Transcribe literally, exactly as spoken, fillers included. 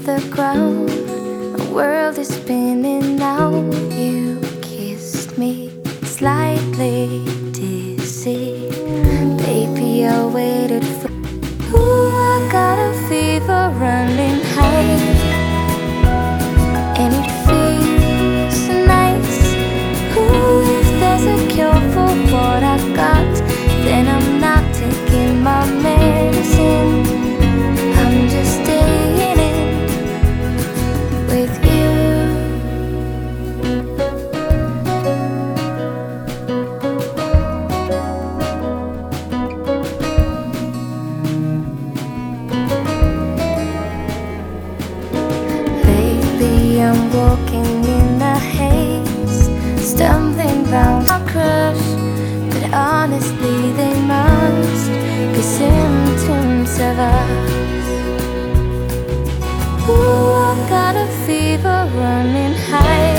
the ground. The world is spinning now. You kissed me slightly dizzy. Baby, I waited for. Ooh, I got a fever running high, and it feels so nice. Ooh, if there's a cure for what I got, then I'm not taking my medicine. I'm just staying in with you. Lately I'm walking in a haze, stumbling round my crush, but honestly they must be symptoms of us. Ooh, I got a fever running high,